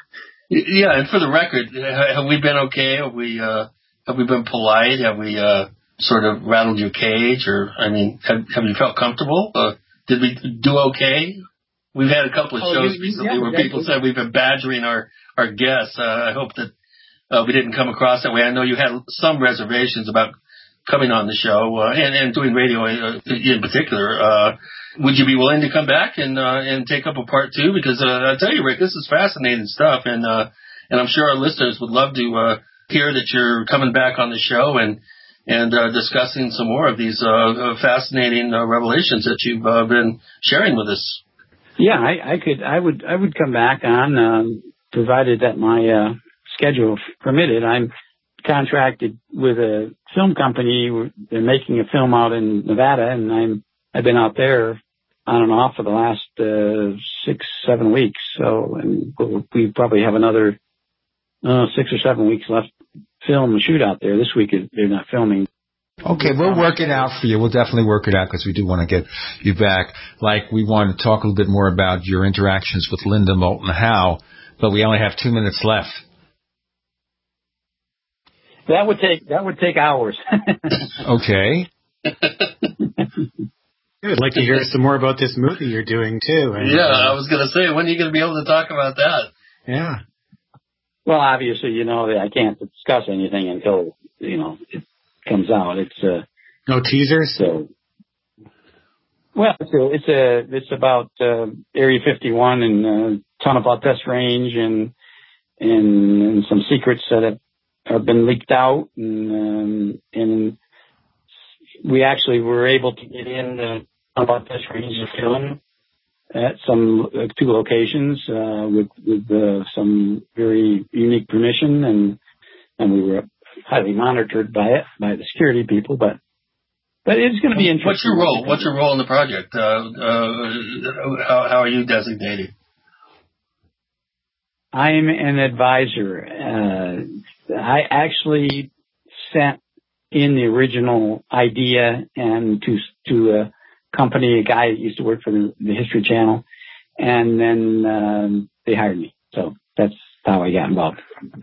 Yeah, and for the record, have we been okay? Have we uh, have we been polite? Have we uh, sort of rattled your cage? Or, I mean, have, have you felt comfortable? Uh, did we do okay? We've had a couple of shows oh, recently yeah, where people said we've been badgering our, our guests. Uh, I hope that uh, we didn't come across that way. I know you had some reservations about coming on the show uh, and, and doing radio uh, in particular. Uh, would you be willing to come back and uh, and take up a part two? Because uh, I tell you, Rick, this is fascinating stuff, and uh, and I'm sure our listeners would love to uh, hear that you're coming back on the show and and uh, discussing some more of these uh, fascinating uh, revelations that you've uh, been sharing with us. Yeah, I, I could, I would, I would come back on, um, provided that my uh, schedule permitted. I'm contracted with a film company. They're making a film out in Nevada, and I'm I've been out there on and off for the last uh, six, seven weeks. So, and we probably have another uh, six or seven weeks left film and shoot out there. This week they're not filming. Okay, we'll work it out for you. We'll definitely work it out because we do want to get you back. Like, we want to talk a little bit more about your interactions with Linda Moulton Howe, but we only have two minutes left. That would take that would take hours. Okay. I'd like to hear some more about this movie you're doing too. And, yeah, I was going to say, when are you going to be able to talk about that? Yeah. Well, obviously, you know that I can't discuss anything until you know it comes out. It's uh, no teasers. So, well, it's a, it's a it's about uh, Area fifty-one and uh, Tonopah Test Range and, and and some secrets that have, have been leaked out, and um, and we actually were able to get in the Tonopah Test Range and film at some uh, two locations uh, with with uh, some very unique permission, and and we were highly monitored by it, by the security people, but but it's going to be interesting. What's your role? What's your role in the project? Uh, uh, how, how are you designated? I'm an advisor. Uh, I actually sent in the original idea and to to a company, a guy that used to work for the, the History Channel, and then um, they hired me. So that's how I got involved.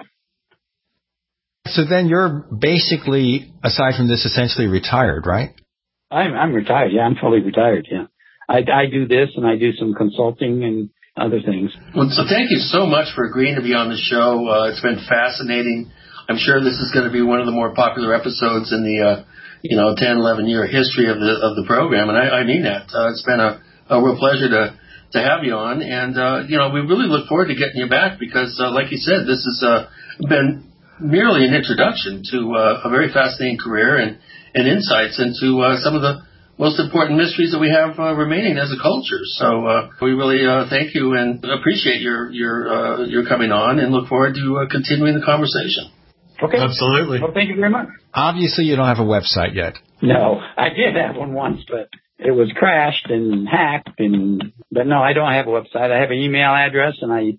So then you're basically, aside from this, essentially retired, right? I'm, I'm retired. Yeah, I'm fully retired. Yeah, I, I do this and I do some consulting and other things. Well, so thank you so much for agreeing to be on the show. Uh, it's been fascinating. I'm sure this is going to be one of the more popular episodes in the, uh, you know, ten, eleven year history of the of the program, and I, I mean that. Uh, it's been a, a real pleasure to to have you on, and uh, you know, we really look forward to getting you back because, uh, like you said, this has uh, been merely an introduction to uh, a very fascinating career and, and insights into uh, some of the most important mysteries that we have uh, remaining as a culture. So uh, we really uh, thank you and appreciate your your uh, your coming on, and look forward to uh, continuing the conversation. Okay. Absolutely. Well, thank you very much. Obviously, you don't have a website yet. No, I did have one once, but it was crashed and hacked. And but no, I don't have a website. I have an email address, and I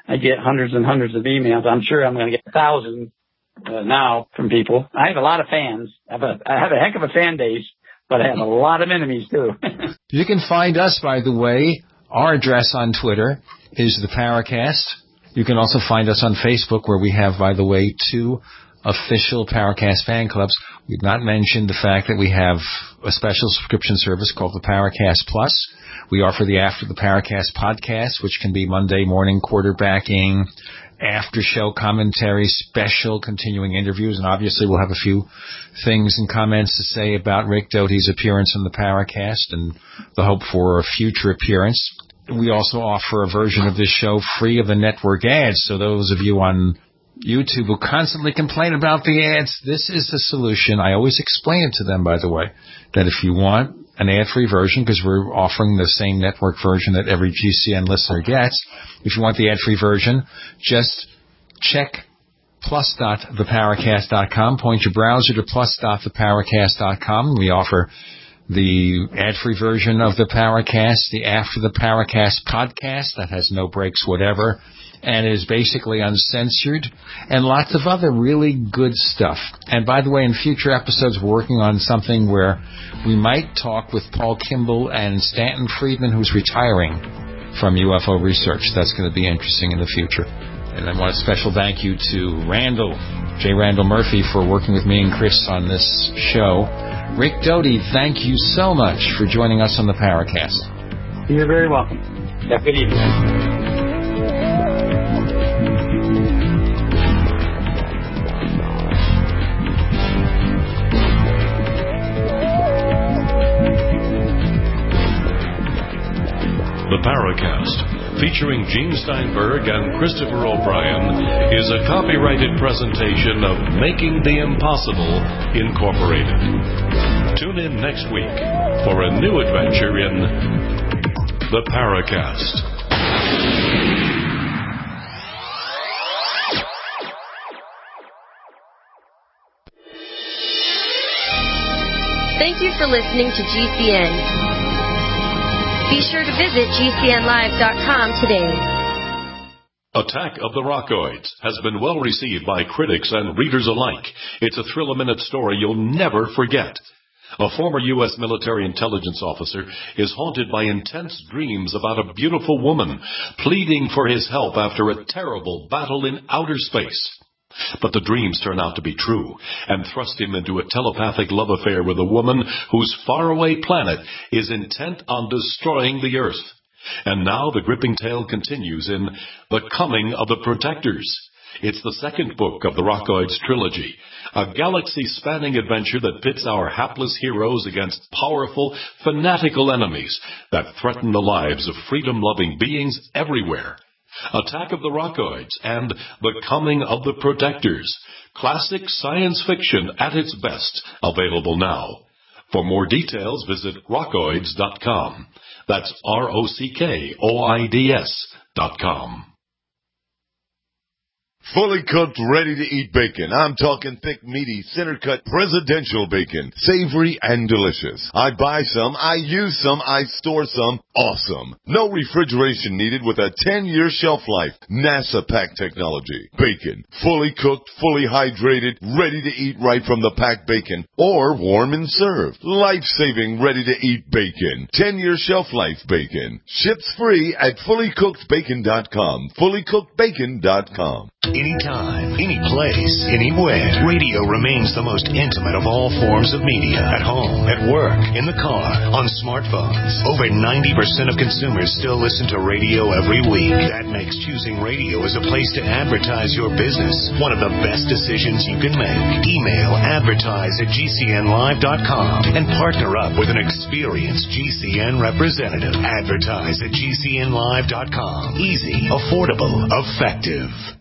I get hundreds and hundreds of emails. I'm sure I'm going to get thousands uh, now from people. I have a lot of fans. I have a, I have a heck of a fan base, but I have a lot of enemies, too. You can find us, by the way. Our address on Twitter is the Paracast. You can also find us on Facebook, where we have, by the way, two official Paracast fan clubs. We've not mentioned the fact that we have a special subscription service called the Paracast Plus. We offer the After the Paracast podcast, which can be Monday morning quarterbacking, after-show commentary, special continuing interviews, and obviously we'll have a few things and comments to say about Rick Doty's appearance in the Paracast and the hope for a future appearance. We also offer a version of this show free of the network ads, so those of you on YouTube who constantly complain about the ads, this is the solution. I always explain it to them, by the way, that if you want an ad-free version, because we're offering the same network version that every G C N listener gets, if you want the ad-free version, just check plus dot the paracast dot com. Point your browser to plus dot the paracast dot com. We offer the ad-free version of the Paracast, the After the Paracast podcast that has no breaks whatever, and is basically uncensored, and lots of other really good stuff. And by the way, in future episodes, we're working on something where we might talk with Paul Kimball and Stanton Friedman, who's retiring from U F O research. That's going to be interesting in the future. And I want a special thank you to Randall, J. Randall Murphy, for working with me and Chris on this show. Rick Doty, thank you so much for joining us on the Paracast. You're very welcome. Have a good evening. The Paracast, featuring Gene Steinberg and Christopher O'Brien, is a copyrighted presentation of Making the Impossible, Incorporated. Tune in next week for a new adventure in The Paracast. Thank you for listening to G C N. Be sure to visit G C N live dot com today. Attack of the Rockoids has been well received by critics and readers alike. It's a thrill-a-minute story you'll never forget. A former U S military intelligence officer is haunted by intense dreams about a beautiful woman pleading for his help after a terrible battle in outer space. But the dreams turn out to be true and thrust him into a telepathic love affair with a woman whose faraway planet is intent on destroying the Earth. And now the gripping tale continues in The Coming of the Protectors. It's the second book of the Rockoids trilogy, a galaxy-spanning adventure that pits our hapless heroes against powerful, fanatical enemies that threaten the lives of freedom-loving beings everywhere. Attack of the Rockoids and The Coming of the Protectors. Classic science fiction at its best, available now. For more details, visit rockoids dot com. That's R O C K O I D S dot com. Fully cooked, ready-to-eat bacon. I'm talking thick, meaty, center-cut presidential bacon. Savory and delicious. I buy some, I use some, I store some. Awesome. No refrigeration needed with a ten-year shelf life. NASA pack technology. Bacon. Fully cooked, fully hydrated, ready to eat right from the packed bacon. Or warm and served. Life-saving, ready-to-eat bacon. ten-year shelf life bacon. Ships free at fully cooked bacon dot com. fully cooked bacon dot com. Anytime, any place, anywhere. Radio remains the most intimate of all forms of media. At home, at work, in the car, on smartphones. Over ninety percent of consumers still listen to radio every week. That makes choosing radio as a place to advertise your business one of the best decisions you can make. Email advertise at G C N live dot com and partner up with an experienced G C N representative. Advertise at G C N live dot com. Easy, affordable, effective.